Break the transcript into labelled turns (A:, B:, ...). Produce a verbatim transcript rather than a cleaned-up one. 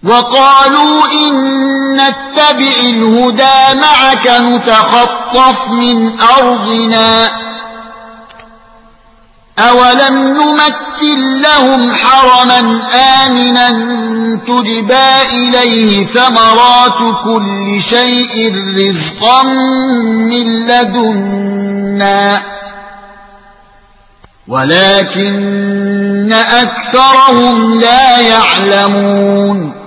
A: وقالوا إن نتبع الهدى معك نتخطف من أرضنا أولم نمكن لهم حرما آمنا تجبى إليه ثمرات كل شيء رزقا من لدنا ولكن أكثرهم لا يعلمون